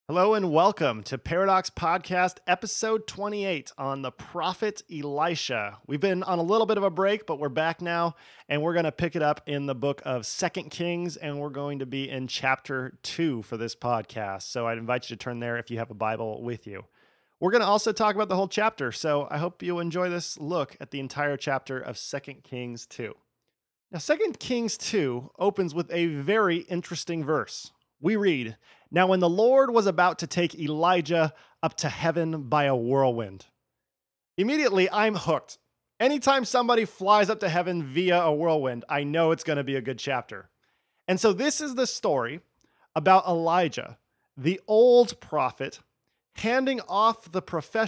Hello and welcome to Paradox Podcast, episode 28 on the prophet Elisha. We've been on a little bit of a break, but we're back now, and we're going to pick it up in the book of Second Kings, and we're going to be in chapter 2 for this podcast. So I'd invite you to turn there if you have a Bible with you. We're going to also talk about the whole chapter, so I hope you'll enjoy this look at the entire chapter of Second Kings 2. Now, Second Kings 2 opens with a very interesting verse. We read, "Now when the Lord was about to take Elijah up to heaven by a whirlwind." Immediately, I'm hooked. Anytime somebody flies up to heaven via a whirlwind, I know it's going to be a good chapter. And so this is the story about Elijah, the old prophet, handing off the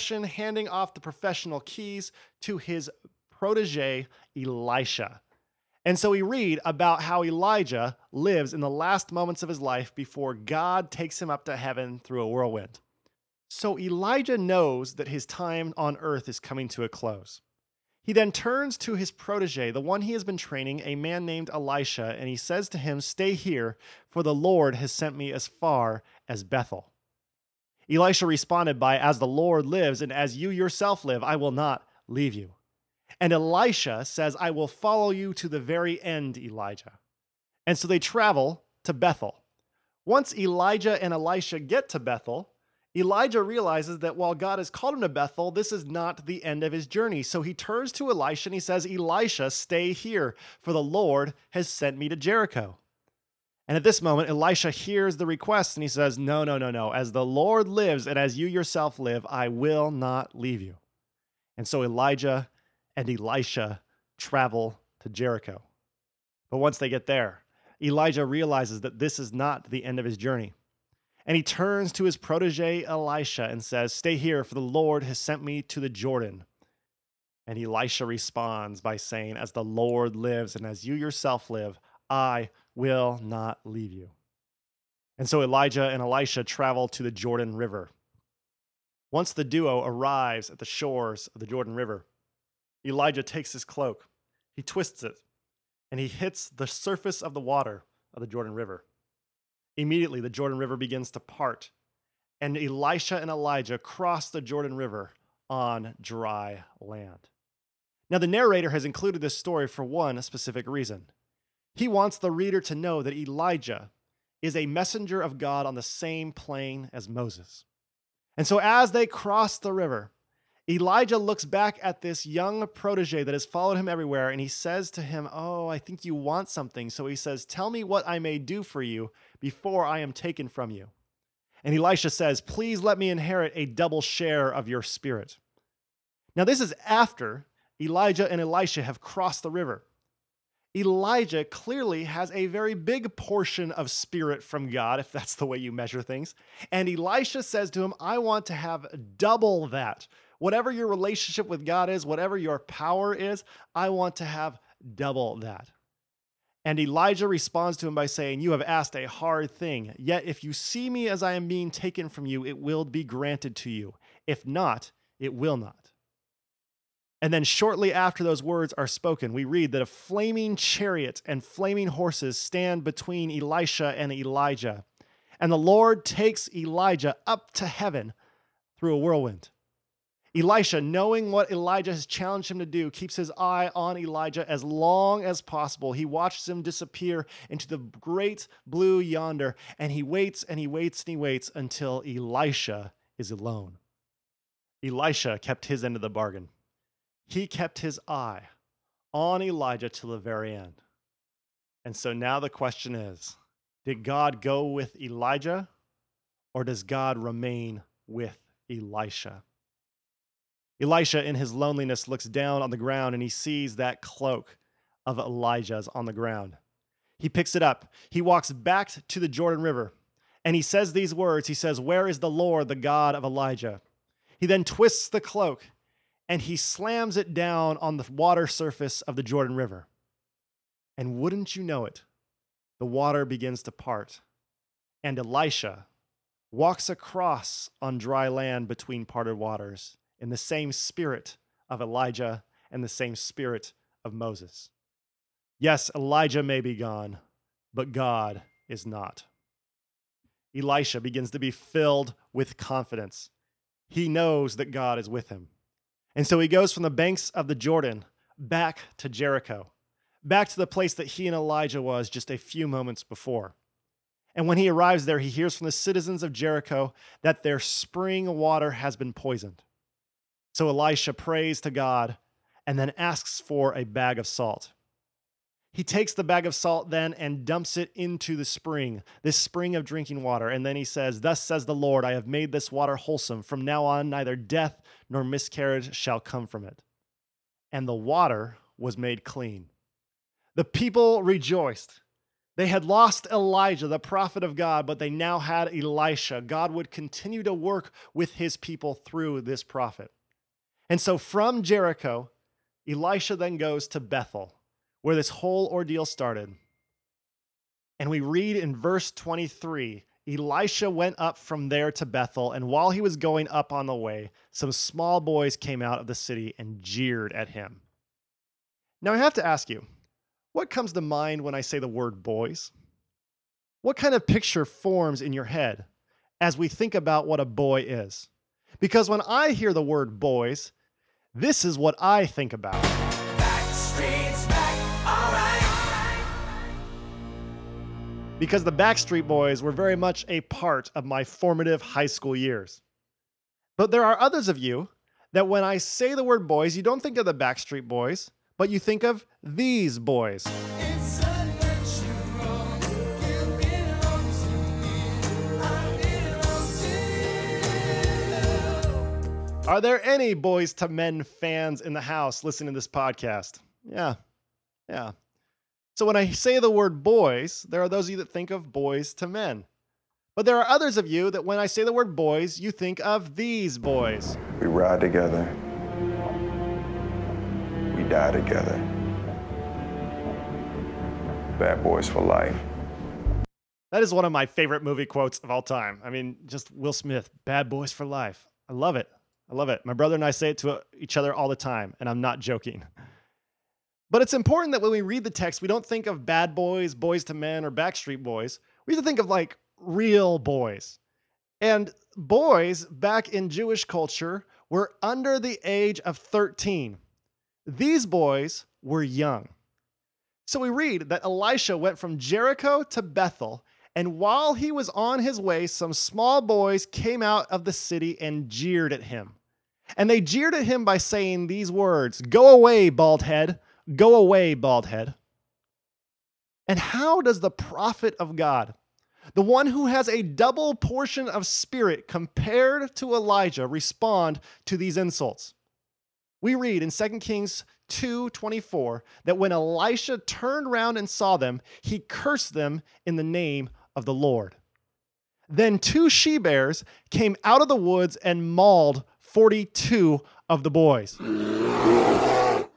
professional keys to his protege, Elisha. And so we read about how Elijah lives in the last moments of his life before God takes him up to heaven through a whirlwind. So Elijah knows that his time on earth is coming to a close. He then turns to his protege, the one he has been training, a man named Elisha, and he says to him, "Stay here, for the Lord has sent me as far as Bethel." Elisha responded by, "As the Lord lives and as you yourself live, I will not leave you." And Elisha says, "I will follow you to the very end, Elijah." And so they travel to Bethel. Once Elijah and Elisha get to Bethel, Elijah realizes that while God has called him to Bethel, this is not the end of his journey. So he turns to Elisha and he says, "Elisha, stay here, for the Lord has sent me to Jericho." And at this moment, Elisha hears the request and he says, "No, no, no, no. As the Lord lives and as you yourself live, I will not leave you." And so Elijah and Elisha travel to Jericho. But once they get there, Elijah realizes that this is not the end of his journey. And he turns to his protege Elisha and says, "Stay here, for the Lord has sent me to the Jordan." And Elisha responds by saying, "As the Lord lives and as you yourself live, I will not leave you." And so Elijah and Elisha travel to the Jordan River. Once the duo arrives at the shores of the Jordan River, Elijah takes his cloak, he twists it, and he hits the surface of the water of the Jordan River. Immediately, the Jordan River begins to part, and Elisha and Elijah cross the Jordan River on dry land. Now, the narrator has included this story for one specific reason. He wants the reader to know that Elijah is a messenger of God on the same plane as Moses. And so, as they cross the river, Elijah looks back at this young protege that has followed him everywhere, and he says to him, "Oh, I think you want something." So he says, "Tell me what I may do for you before I am taken from you." And Elisha says, "Please let me inherit a double share of your spirit." Now, this is after Elijah and Elisha have crossed the river. Elijah clearly has a very big portion of spirit from God, if that's the way you measure things. And Elisha says to him, "I want to have double that. Whatever your relationship with God is, whatever your power is, I want to have double that." And Elijah responds to him by saying, "You have asked a hard thing. Yet if you see me as I am being taken from you, it will be granted to you. If not, it will not." And then shortly after those words are spoken, we read that a flaming chariot and flaming horses stand between Elisha and Elijah. And the Lord takes Elijah up to heaven through a whirlwind. Elisha, knowing what Elijah has challenged him to do, keeps his eye on Elijah as long as possible. He watches him disappear into the great blue yonder, and he waits and he waits and he waits until Elisha is alone. Elisha kept his end of the bargain. He kept his eye on Elijah till the very end. And so now the question is, did God go with Elijah, or does God remain with Elisha? Elisha, in his loneliness, looks down on the ground and he sees that cloak of Elijah's on the ground. He picks it up. He walks back to the Jordan River and he says these words. He says, "Where is the Lord, the God of Elijah?" He then twists the cloak and he slams it down on the water surface of the Jordan River. And wouldn't you know it, the water begins to part, and Elisha walks across on dry land between parted waters in the same spirit of Elijah and the same spirit of Moses. Yes, Elijah may be gone, but God is not. Elisha begins to be filled with confidence. He knows that God is with him. And so he goes from the banks of the Jordan back to Jericho, back to the place that he and Elijah was just a few moments before. And when he arrives there, he hears from the citizens of Jericho that their spring water has been poisoned. So Elisha prays to God and then asks for a bag of salt. He takes the bag of salt then and dumps it into the spring, this spring of drinking water. And then he says, "Thus says the Lord, I have made this water wholesome. From now on, neither death nor miscarriage shall come from it." And the water was made clean. The people rejoiced. They had lost Elijah, the prophet of God, but they now had Elisha. God would continue to work with his people through this prophet. And so from Jericho, Elisha then goes to Bethel, where this whole ordeal started. And we read in verse 23, Elisha went up from there to Bethel, and while he was going up on the way, some small boys came out of the city and jeered at him. Now I have to ask you, what comes to mind when I say the word boys? What kind of picture forms in your head as we think about what a boy is? Because when I hear the word boys, this is what I think about. Because the Backstreet Boys were very much a part of my formative high school years. But there are others of you that when I say the word boys, you don't think of the Backstreet Boys, but you think of these boys. Are there any Boys to Men fans in the house listening to this podcast? Yeah. So when I say the word boys, there are those of you that think of Boys to Men. But there are others of you that when I say the word boys, you think of these boys. We ride together. We die together. Bad boys for life. That is one of my favorite movie quotes of all time. I mean, just Will Smith, bad boys for life. I love it. My brother and I say it to each other all the time, and I'm not joking. But it's important that when we read the text, we don't think of bad boys, Boys to Men, or Backstreet Boys. We have to think of like real boys. And boys back in Jewish culture were under the age of 13. These boys were young. So we read that Elisha went from Jericho to Bethel, and while he was on his way, some small boys came out of the city and jeered at him. And they jeered at him by saying these words, "Go away, bald head. Go away, bald head." And how does the prophet of God, the one who has a double portion of spirit compared to Elijah, respond to these insults? We read in 2 Kings 2:24 that when Elisha turned around and saw them, he cursed them in the name of the Lord. Then 2 she-bears came out of the woods and mauled 42 of the boys. Well,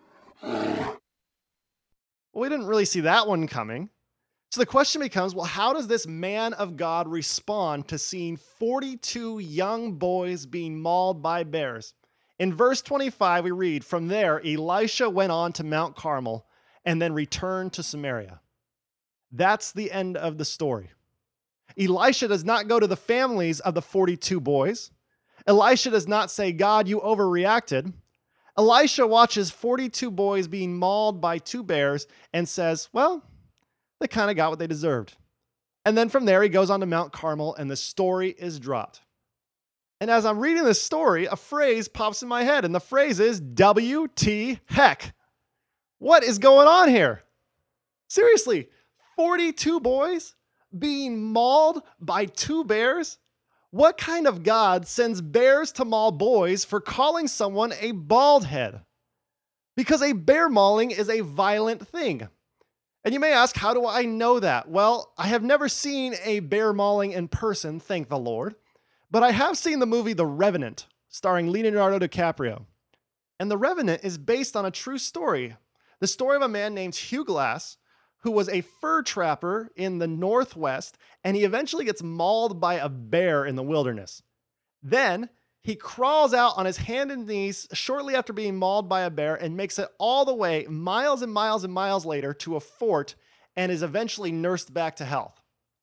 we didn't really see that one coming. So the question becomes, well, how does this man of God respond to seeing 42 young boys being mauled by bears? In verse 25, we read, "From there, Elisha went on to Mount Carmel and then returned to Samaria." That's the end of the story. Elisha does not go to the families of the 42 boys. Elisha does not say, "God, you overreacted." Elisha watches 42 boys being mauled by 2 bears and says, well, they kind of got what they deserved. And then from there, he goes on to Mount Carmel and the story is dropped. And as I'm reading this story, a phrase pops in my head, and the phrase is WT heck. What is going on here? Seriously, 42 boys being mauled by 2 bears? What kind of God sends bears to maul boys for calling someone a bald head? Because a bear mauling is a violent thing. And you may ask, how do I know that? Well, I have never seen a bear mauling in person, thank the Lord. But I have seen the movie The Revenant, starring Leonardo DiCaprio. And The Revenant is based on a true story. The story of a man named Hugh Glass, who was a fur trapper in the Northwest, and he eventually gets mauled by a bear in the wilderness. Then he crawls out on his hands and knees shortly after being mauled by a bear and makes it all the way miles and miles and miles later to a fort and is eventually nursed back to health.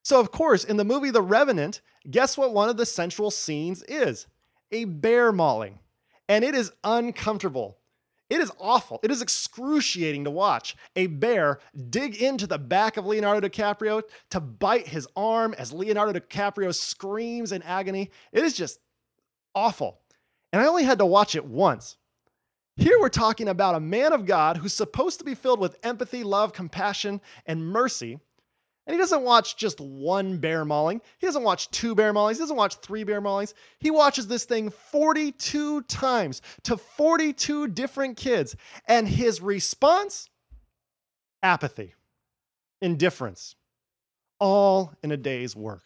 So, of course, in the movie The Revenant, guess what one of the central scenes is? A bear mauling. And it is uncomfortable. It is awful. It is excruciating to watch a bear dig into the back of Leonardo DiCaprio to bite his arm as Leonardo DiCaprio screams in agony. It is just awful. And I only had to watch it once. Here we're talking about a man of God who's supposed to be filled with empathy, love, compassion, and mercy. And he doesn't watch just one bear mauling. He doesn't watch 2 bear maulings. He doesn't watch 3 bear maulings. He watches this thing 42 times to 42 different kids. And his response? Apathy, indifference, all in a day's work.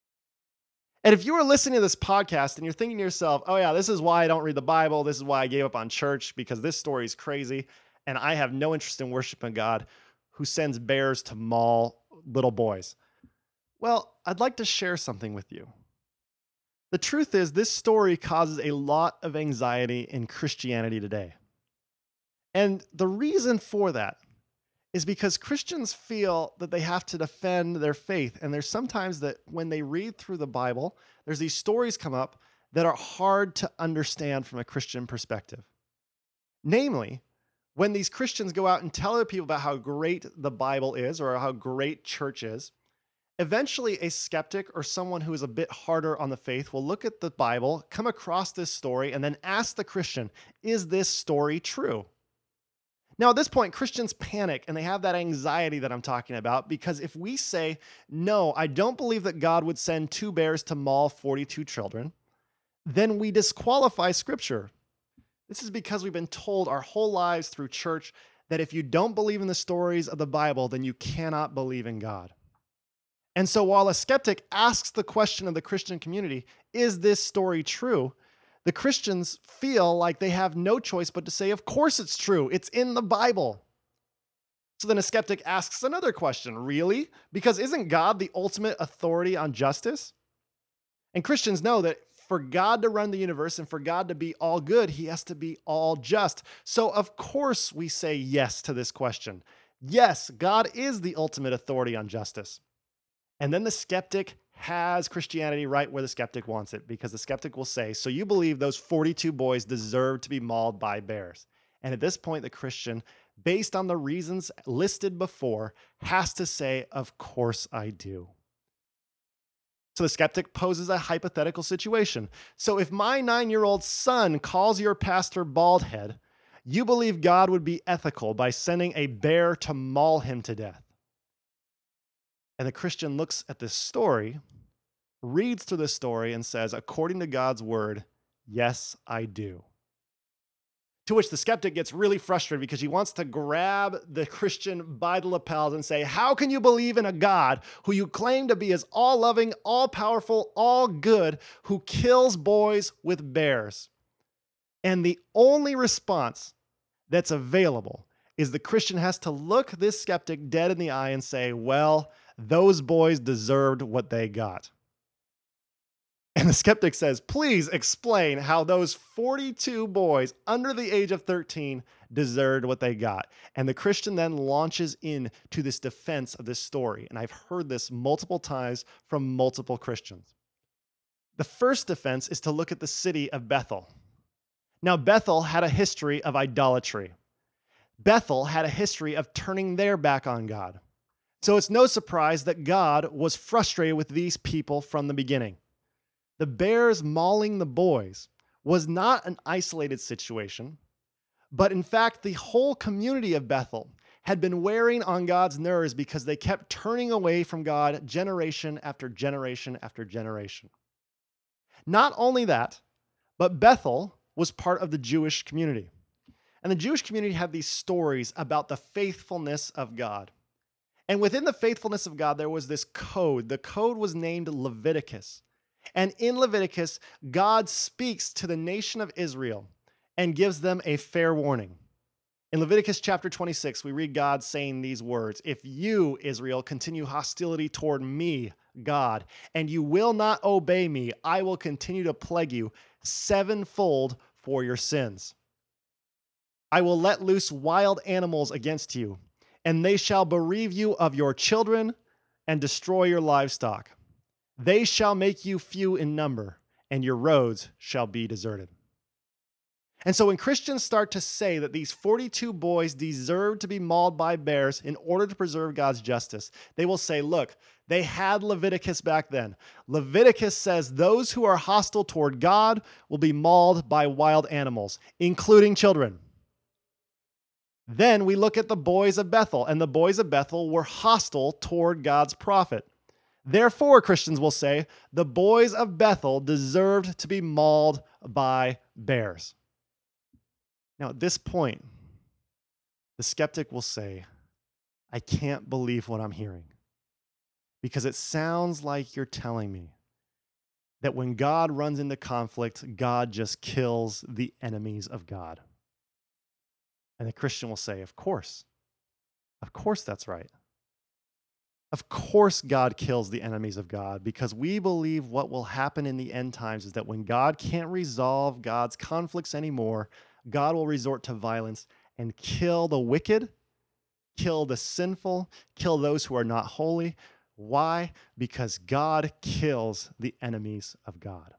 And if you are listening to this podcast and you're thinking to yourself, oh yeah, this is why I don't read the Bible. This is why I gave up on church, because this story is crazy. And I have no interest in worshiping God who sends bears to maul little boys. Well, I'd like to share something with you. The truth is, this story causes a lot of anxiety in Christianity today. And the reason for that is because Christians feel that they have to defend their faith. And there's sometimes that when they read through the Bible, there's these stories come up that are hard to understand from a Christian perspective. Namely, when these Christians go out and tell other people about how great the Bible is or how great church is, eventually a skeptic or someone who is a bit harder on the faith will look at the Bible, come across this story, and then ask the Christian, is this story true? Now, at this point, Christians panic and they have that anxiety that I'm talking about, because if we say, no, I don't believe that God would send 2 bears to maul 42 children, then we disqualify Scripture. This is because we've been told our whole lives through church that if you don't believe in the stories of the Bible, then you cannot believe in God. And so while a skeptic asks the question of the Christian community, is this story true? The Christians feel like they have no choice but to say, of course it's true. It's in the Bible. So then a skeptic asks another question, really? Because isn't God the ultimate authority on justice? And Christians know that for God to run the universe and for God to be all good, he has to be all just. So of course we say yes to this question. Yes, God is the ultimate authority on justice. And then the skeptic has Christianity right where the skeptic wants it, because the skeptic will say, so you believe those 42 boys deserve to be mauled by bears? And at this point, the Christian, based on the reasons listed before, has to say, of course I do. So the skeptic poses a hypothetical situation. So if my 9-year-old son calls your pastor baldhead, you believe God would be ethical by sending a bear to maul him to death? And the Christian looks at this story, reads through this story, and says, according to God's word, yes, I do. To which the skeptic gets really frustrated because he wants to grab the Christian by the lapels and say, how can you believe in a God who you claim to be as all-loving, all-powerful, all-good, who kills boys with bears? And the only response that's available is the Christian has to look this skeptic dead in the eye and say, well, those boys deserved what they got. And the skeptic says, please explain how those 42 boys under the age of 13 deserved what they got. And the Christian then launches into this defense of this story. And I've heard this multiple times from multiple Christians. The first defense is to look at the city of Bethel. Now, Bethel had a history of idolatry. Bethel had a history of turning their back on God. So it's no surprise that God was frustrated with these people from the beginning. The bears mauling the boys was not an isolated situation, but in fact, the whole community of Bethel had been wearing on God's nerves because they kept turning away from God generation after generation after generation. Not only that, but Bethel was part of the Jewish community. And the Jewish community had these stories about the faithfulness of God. And within the faithfulness of God, there was this code. The code was named Leviticus. And in Leviticus, God speaks to the nation of Israel and gives them a fair warning. In Leviticus chapter 26, we read God saying these words, if you, Israel, continue hostility toward me, God, and you will not obey me, I will continue to plague you 7-fold for your sins. I will let loose wild animals against you, and they shall bereave you of your children, and destroy your livestock. They shall make you few in number, and your roads shall be deserted. And so when Christians start to say that these 42 boys deserve to be mauled by bears in order to preserve God's justice, they will say, look, they had Leviticus back then. Leviticus says those who are hostile toward God will be mauled by wild animals, including children. Then we look at the boys of Bethel, and the boys of Bethel were hostile toward God's prophet. Therefore, Christians will say, the boys of Bethel deserved to be mauled by bears. Now, at this point, the skeptic will say, I can't believe what I'm hearing, because it sounds like you're telling me that when God runs into conflict, God just kills the enemies of God. And the Christian will say, of course that's right. Of course God kills the enemies of God, because we believe what will happen in the end times is that when God can't resolve God's conflicts anymore, God will resort to violence and kill the wicked, kill the sinful, kill those who are not holy. Why? Because God kills the enemies of God.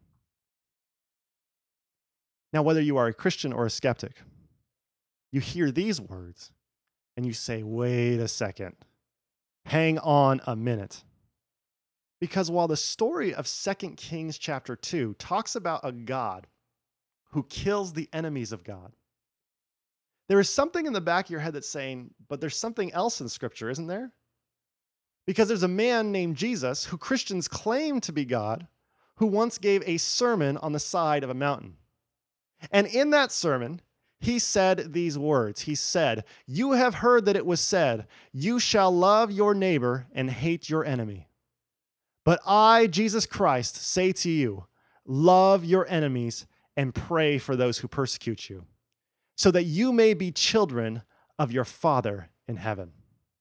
Now, whether you are a Christian or a skeptic, you hear these words and you say, wait a second, hang on a minute. Because while the story of 2 Kings chapter 2 talks about a God who kills the enemies of God, there is something in the back of your head that's saying, but there's something else in Scripture, isn't there? Because there's a man named Jesus who Christians claim to be God, who once gave a sermon on the side of a mountain. And in that sermon, he said these words. He said, you have heard that it was said, you shall love your neighbor and hate your enemy. But I, Jesus Christ, say to you, love your enemies and pray for those who persecute you, so that you may be children of your Father in heaven.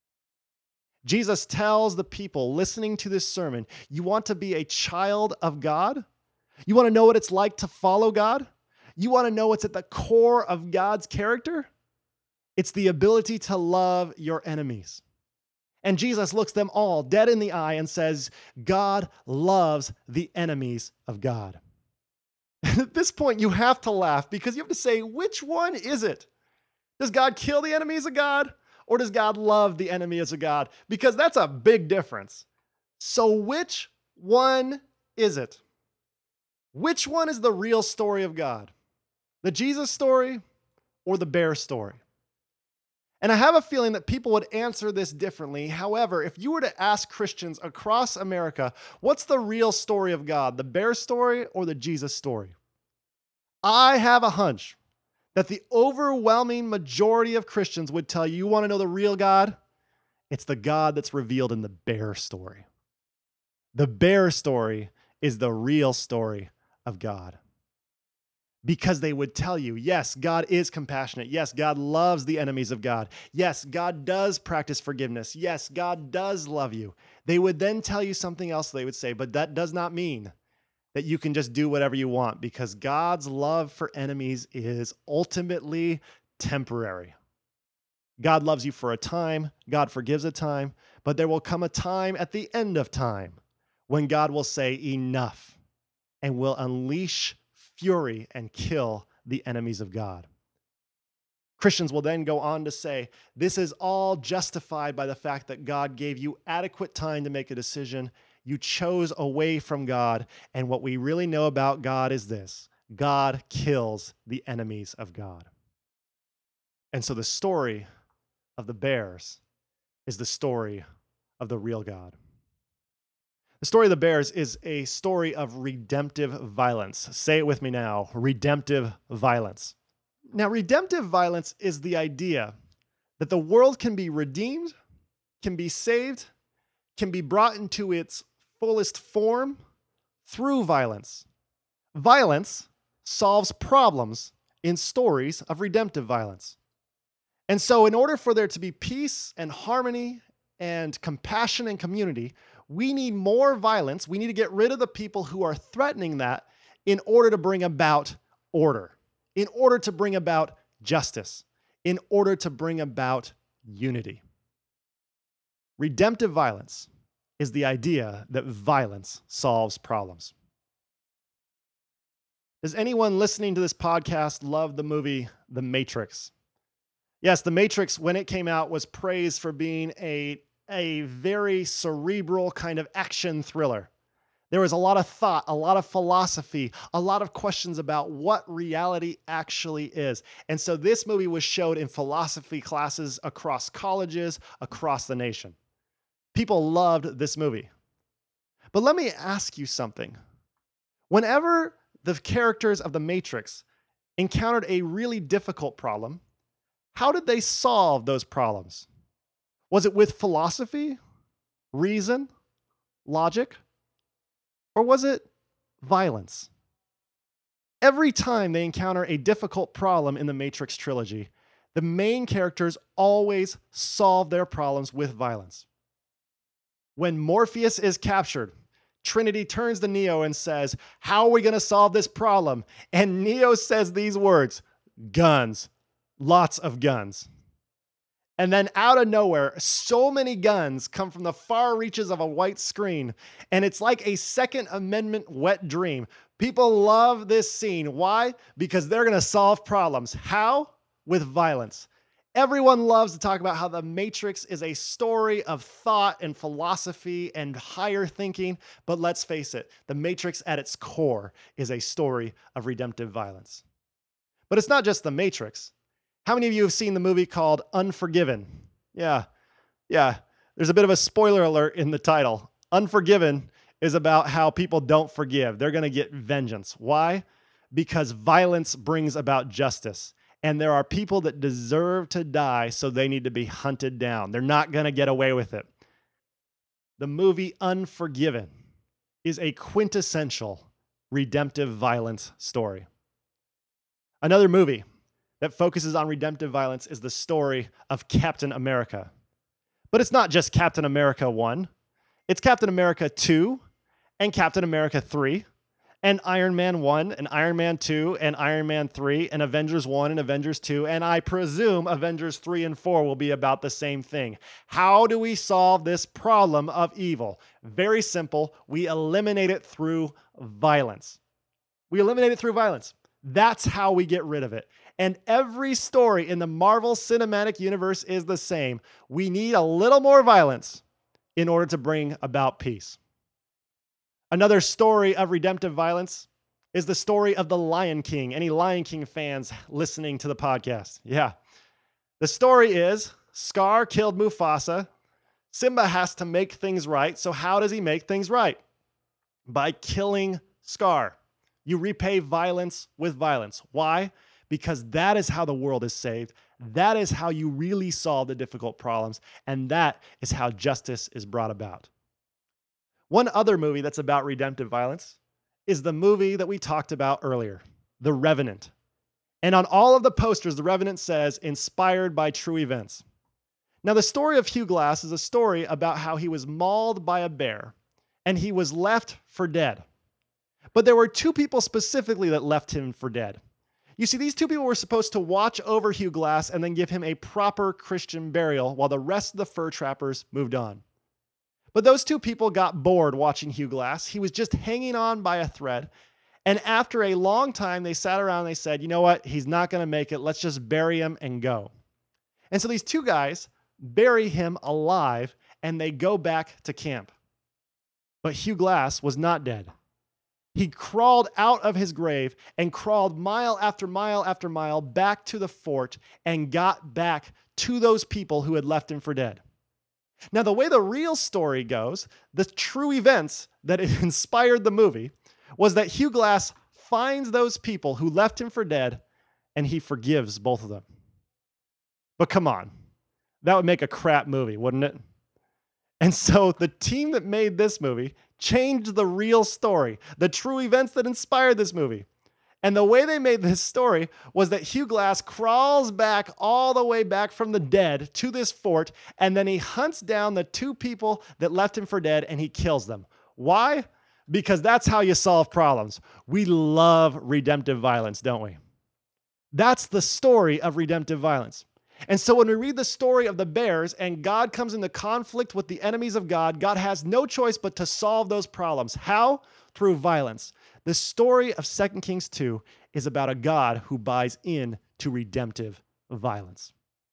Jesus tells the people listening to this sermon, you want to be a child of God? You want to know what it's like to follow God? You want to know what's at the core of God's character? It's the ability to love your enemies. And Jesus looks them all dead in the eye and says, God loves the enemies of God. At this point, you have to laugh because you have to say, which one is it? Does God kill the enemies of God, or does God love the enemies of God? Because that's a big difference. So which one is it? Which one is the real story of God? The Jesus story or the bear story? And I have a feeling that people would answer this differently. However, if you were to ask Christians across America, what's the real story of God, the bear story or the Jesus story? I have a hunch that the overwhelming majority of Christians would tell you want to know the real God? It's the God that's revealed in the bear story. The bear story is the real story of God. Because they would tell you, yes, God is compassionate. Yes, God loves the enemies of God. Yes, God does practice forgiveness. Yes, God does love you. They would then tell you something else. They would say, but that does not mean that you can just do whatever you want, because God's love for enemies is ultimately temporary. God loves you for a time. God forgives a time. But there will come a time at the end of time when God will say enough and will unleash fury and kill the enemies of God. Christians will then go on to say, this is all justified by the fact that God gave you adequate time to make a decision. You chose away from God, and what we really know about God is this: God kills the enemies of God. And so the story of the bears is the story of the real God. The story of the bears is a story of redemptive violence. Say it with me now, redemptive violence. Now, redemptive violence is the idea that the world can be redeemed, can be saved, can be brought into its fullest form through violence. Violence solves problems in stories of redemptive violence. And so in order for there to be peace and harmony and compassion and community, we need more violence. We need to get rid of the people who are threatening that in order to bring about order, in order to bring about justice, in order to bring about unity. Redemptive violence is the idea that violence solves problems. Does anyone listening to this podcast love the movie The Matrix? Yes, The Matrix, when it came out, was praised for being a very cerebral kind of action thriller. There was a lot of thought, a lot of philosophy, a lot of questions about what reality actually is. And so this movie was showed in philosophy classes across colleges, across the nation. People loved this movie. But let me ask you something. Whenever the characters of The Matrix encountered a really difficult problem, how did they solve those problems? Was it with philosophy, reason, logic? Or was it violence? Every time they encounter a difficult problem in the Matrix trilogy, the main characters always solve their problems with violence. When Morpheus is captured, Trinity turns to Neo and says, "How are we going to solve this problem?" And Neo says these words, "Guns, lots of guns." And then out of nowhere, so many guns come from the far reaches of a white screen. And it's like a Second Amendment wet dream. People love this scene. Why? Because they're going to solve problems. How? With violence. Everyone loves to talk about how The Matrix is a story of thought and philosophy and higher thinking. But let's face it, The Matrix at its core is a story of redemptive violence. But it's not just The Matrix. How many of you have seen the movie called Unforgiven? Yeah. There's a bit of a spoiler alert in the title. Unforgiven is about how people don't forgive. They're going to get vengeance. Why? Because violence brings about justice. And there are people that deserve to die, so they need to be hunted down. They're not going to get away with it. The movie Unforgiven is a quintessential redemptive violence story. Another movie that focuses on redemptive violence is the story of Captain America. But it's not just Captain America 1. It's Captain America 2 and Captain America 3 and Iron Man 1 and Iron Man 2 and Iron Man 3 and Avengers 1 and Avengers 2. And I presume Avengers 3 and 4 will be about the same thing. How do we solve this problem of evil? Very simple. We eliminate it through violence. That's how we get rid of it. And every story in the Marvel Cinematic Universe is the same. We need a little more violence in order to bring about peace. Another story of redemptive violence is the story of the Lion King. Any Lion King fans listening to the podcast? Yeah. The story is Scar killed Mufasa. Simba has to make things right. So how does he make things right? By killing Scar. You repay violence with violence. Why? Because that is how the world is saved. That is how you really solve the difficult problems. And that is how justice is brought about. One other movie that's about redemptive violence is the movie that we talked about earlier, The Revenant. And on all of the posters, The Revenant says, "Inspired by true events." Now, the story of Hugh Glass is a story about how he was mauled by a bear and he was left for dead. But there were two people specifically that left him for dead. You see, these two people were supposed to watch over Hugh Glass and then give him a proper Christian burial while the rest of the fur trappers moved on. But those two people got bored watching Hugh Glass. He was just hanging on by a thread. And after a long time, they sat around and they said, "You know what? He's not going to make it. Let's just bury him and go." And so these two guys bury him alive and they go back to camp. But Hugh Glass was not dead. He crawled out of his grave and crawled mile after mile after mile back to the fort and got back to those people who had left him for dead. Now, the way the real story goes, the true events that inspired the movie, was that Hugh Glass finds those people who left him for dead and he forgives both of them. But come on, that would make a crap movie, wouldn't it? And so the team that made this movie changed the real story, the true events that inspired this movie. And the way they made this story was that Hugh Glass crawls back all the way back from the dead to this fort, and then he hunts down the two people that left him for dead and he kills them. Why? Because that's how you solve problems. We love redemptive violence, don't we? That's the story of redemptive violence. And so when we read the story of the bears and God comes into conflict with the enemies of God, God has no choice but to solve those problems. How? Through violence. The story of 2 Kings 2 is about a God who buys in to redemptive violence.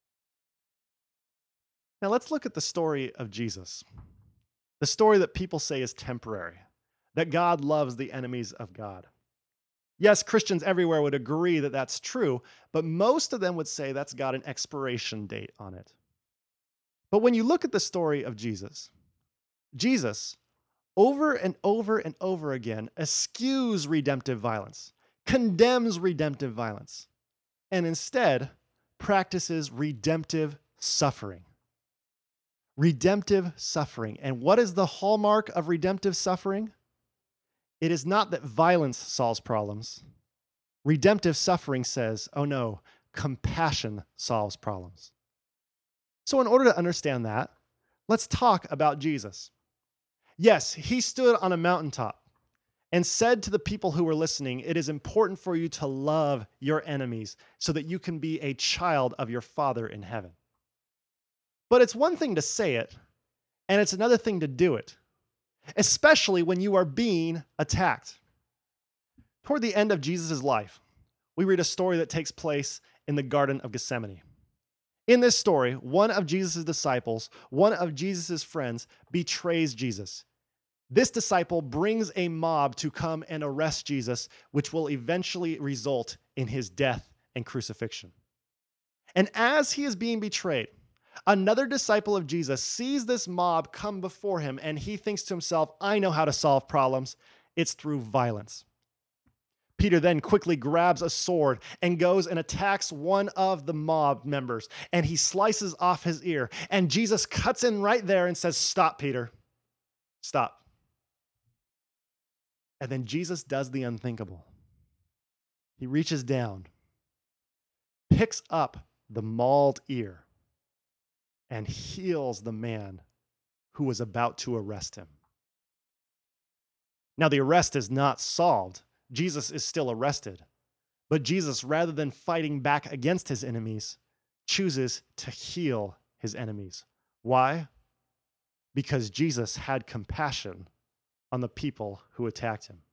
Now let's look at the story of Jesus. The story that people say is temporary, that God loves the enemies of God. Yes, Christians everywhere would agree that that's true, but most of them would say that's got an expiration date on it. But when you look at the story of Jesus, Jesus, over and over and over again, eschews redemptive violence, condemns redemptive violence, and instead practices redemptive suffering. Redemptive suffering. And what is the hallmark of redemptive suffering? It is not that violence solves problems. Redemptive suffering says, oh no, compassion solves problems. So in order to understand that, let's talk about Jesus. Yes, he stood on a mountaintop and said to the people who were listening, it is important for you to love your enemies so that you can be a child of your Father in heaven. But it's one thing to say it, and it's another thing to do it, especially when you are being attacked. Toward the end of Jesus' life, we read a story that takes place in the Garden of Gethsemane. In this story, one of Jesus' disciples, one of Jesus' friends, betrays Jesus. This disciple brings a mob to come and arrest Jesus, which will eventually result in his death and crucifixion. And as he is being betrayed, another disciple of Jesus sees this mob come before him, and he thinks to himself, I know how to solve problems. It's through violence. Peter then quickly grabs a sword and goes and attacks one of the mob members, and he slices off his ear. And Jesus cuts in right there and says, stop, Peter. Stop. And then Jesus does the unthinkable. He reaches down, picks up the mauled ear, and heals the man who was about to arrest him. Now, the arrest is not solved. Jesus is still arrested. But Jesus, rather than fighting back against his enemies, chooses to heal his enemies. Why? Because Jesus had compassion on the people who attacked him.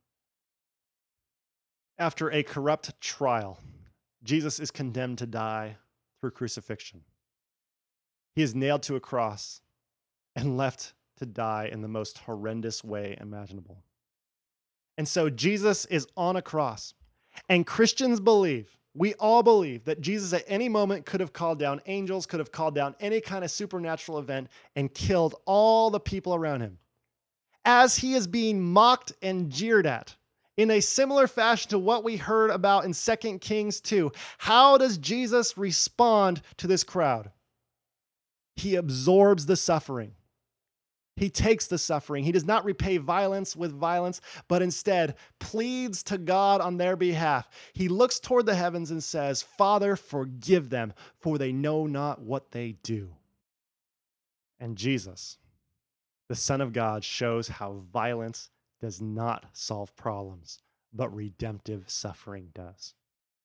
After a corrupt trial, Jesus is condemned to die through crucifixion. He is nailed to a cross and left to die in the most horrendous way imaginable. And so Jesus is on a cross, and Christians believe, we all believe, that Jesus at any moment could have called down angels, could have called down any kind of supernatural event and killed all the people around him. As he is being mocked and jeered at, in a similar fashion to what we heard about in 2 Kings 2, how does Jesus respond to this crowd? He absorbs the suffering. He takes the suffering. He does not repay violence with violence, but instead pleads to God on their behalf. He looks toward the heavens and says, Father, forgive them, for they know not what they do. And Jesus, the Son of God, shows how violence does not solve problems, but redemptive suffering does.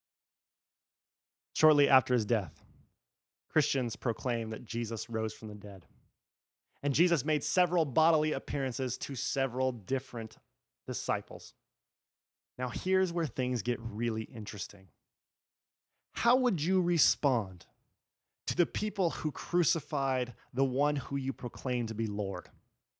Shortly after his death, Christians proclaim that Jesus rose from the dead. And Jesus made several bodily appearances to several different disciples. Now, here's where things get really interesting. How would you respond to the people who crucified the one who you proclaim to be Lord?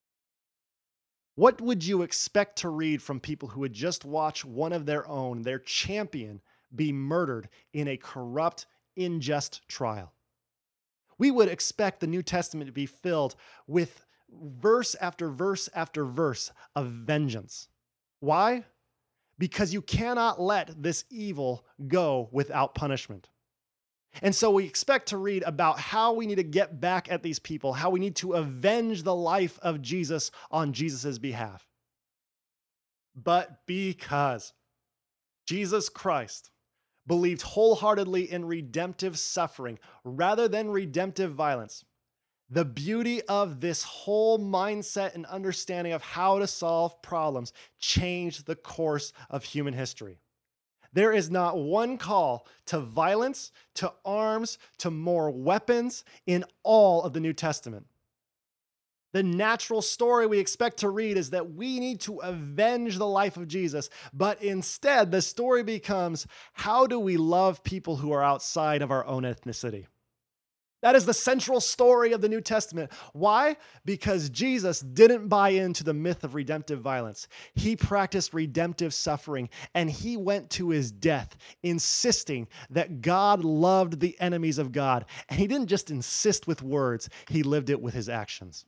What would you expect to read from people who had just watched one of their own, their champion, be murdered in a corrupt, unjust trial? We would expect the New Testament to be filled with verse after verse after verse of vengeance. Why? Because you cannot let this evil go without punishment. And so we expect to read about how we need to get back at these people, how we need to avenge the life of Jesus on Jesus' behalf. But because Jesus Christ believed wholeheartedly in redemptive suffering rather than redemptive violence, the beauty of this whole mindset and understanding of how to solve problems changed the course of human history. There is not one call to violence, to arms, to more weapons in all of the New Testament. The natural story we expect to read is that we need to avenge the life of Jesus, but instead the story becomes, how do we love people who are outside of our own ethnicity? That is the central story of the New Testament. Why? Because Jesus didn't buy into the myth of redemptive violence. He practiced redemptive suffering, and he went to his death, insisting that God loved the enemies of God. And he didn't just insist with words, he lived it with his actions.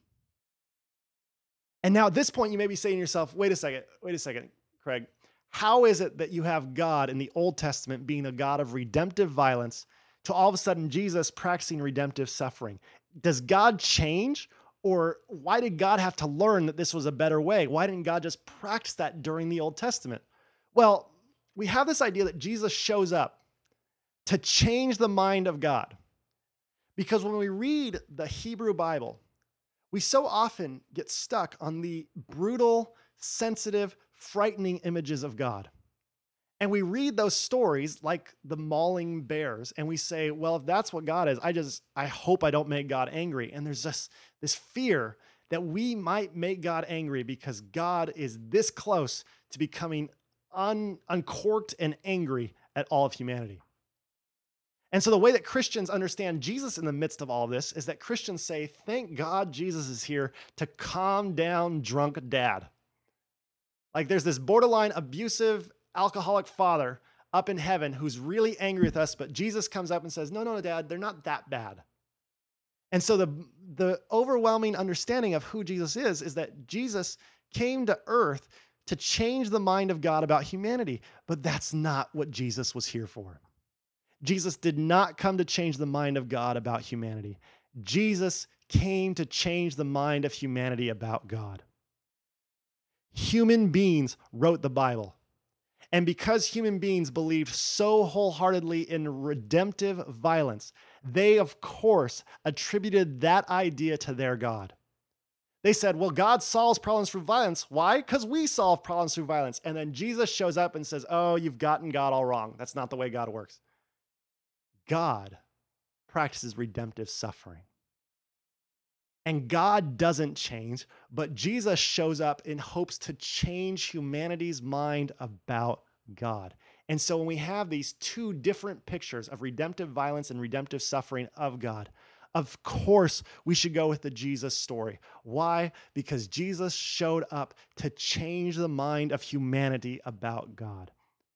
And now at this point, you may be saying to yourself, wait a second, Craig. How is it that you have God in the Old Testament being a God of redemptive violence to all of a sudden Jesus practicing redemptive suffering? Does God change? Or why did God have to learn that this was a better way? Why didn't God just practice that during the Old Testament? Well, we have this idea that Jesus shows up to change the mind of God. Because when we read the Hebrew Bible, we so often get stuck on the brutal, sensitive, frightening images of God. And we read those stories like the mauling bears, and we say, well, if that's what God is, I hope I don't make God angry. And there's just this fear that we might make God angry because God is this close to becoming uncorked and angry at all of humanity. And so the way that Christians understand Jesus in the midst of all of this is that Christians say, thank God Jesus is here to calm down drunk dad. Like there's this borderline abusive alcoholic father up in heaven who's really angry with us, but Jesus comes up and says, no, Dad, they're not that bad. And so the overwhelming understanding of who Jesus is that Jesus came to earth to change the mind of God about humanity, but that's not what Jesus was here for. Jesus did not come to change the mind of God about humanity. Jesus came to change the mind of humanity about God. Human beings wrote the Bible. And because human beings believed so wholeheartedly in redemptive violence, they, of course, attributed that idea to their God. They said, well, God solves problems through violence. Why? Because we solve problems through violence. And then Jesus shows up and says, oh, you've gotten God all wrong. That's not the way God works. God practices redemptive suffering. And God doesn't change, but Jesus shows up in hopes to change humanity's mind about God. And so when we have these two different pictures of redemptive violence and redemptive suffering of God, of course we should go with the Jesus story. Why? Because Jesus showed up to change the mind of humanity about God.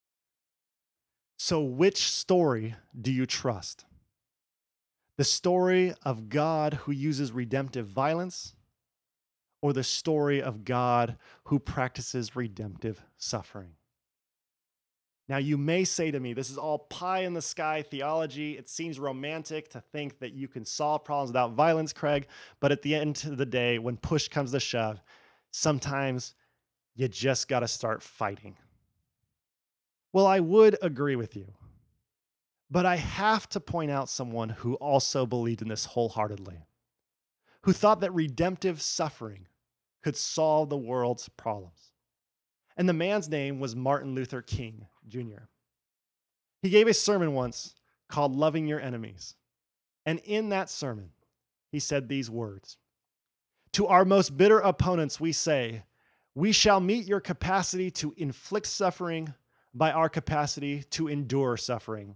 So which story do you trust? The story of God who uses redemptive violence, or the story of God who practices redemptive suffering? Now, you may say to me, this is all pie in the sky theology. It seems romantic to think that you can solve problems without violence, Craig. But at the end of the day, when push comes to shove, sometimes you just got to start fighting. Well, I would agree with you. But I have to point out someone who also believed in this wholeheartedly, who thought that redemptive suffering could solve the world's problems. And the man's name was Martin Luther King Jr. He gave a sermon once called Loving Your Enemies. And in that sermon, he said these words: to our most bitter opponents, we say, we shall meet your capacity to inflict suffering by our capacity to endure suffering.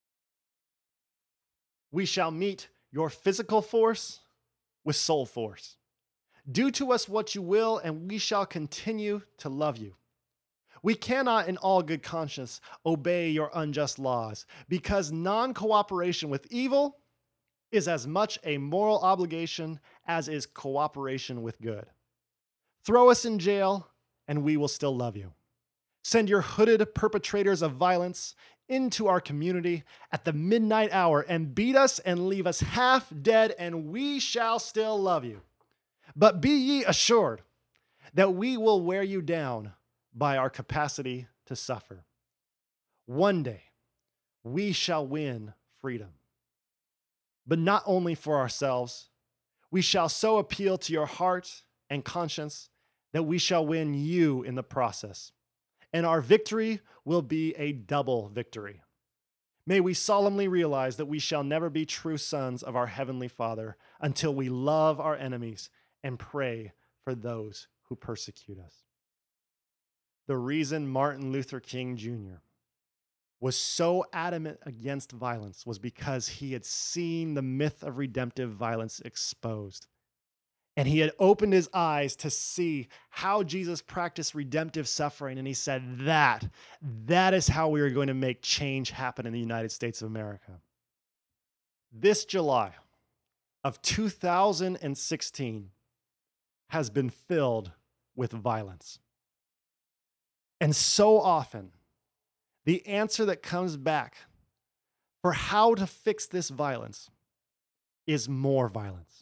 We shall meet your physical force with soul force. Do to us what you will, and we shall continue to love you. We cannot, in all good conscience, obey your unjust laws, because non-cooperation with evil is as much a moral obligation as is cooperation with good. Throw us in jail, and we will still love you. Send your hooded perpetrators of violence into our community at the midnight hour and beat us and leave us half dead, and we shall still love you. But be ye assured that we will wear you down by our capacity to suffer. One day, we shall win freedom. But not only for ourselves, we shall so appeal to your heart and conscience that we shall win you in the process. and our victory will be a double victory. May we solemnly realize that we shall never be true sons of our Heavenly Father until we love our enemies and pray for those who persecute us. The reason Martin Luther King Jr. was so adamant against violence was because he had seen the myth of redemptive violence exposed. And he had opened his eyes to see how Jesus practiced redemptive suffering. And he said, that is how we are going to make change happen in the United States of America. This July of 2016 has been filled with violence. And so often, the answer that comes back for how to fix this violence is more violence.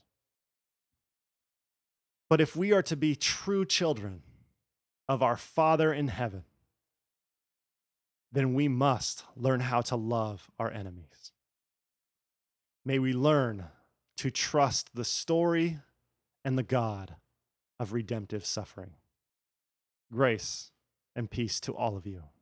But if we are to be true children of our Father in heaven, then we must learn how to love our enemies. May we learn to trust the story and the God of redemptive suffering. Grace and peace to all of you.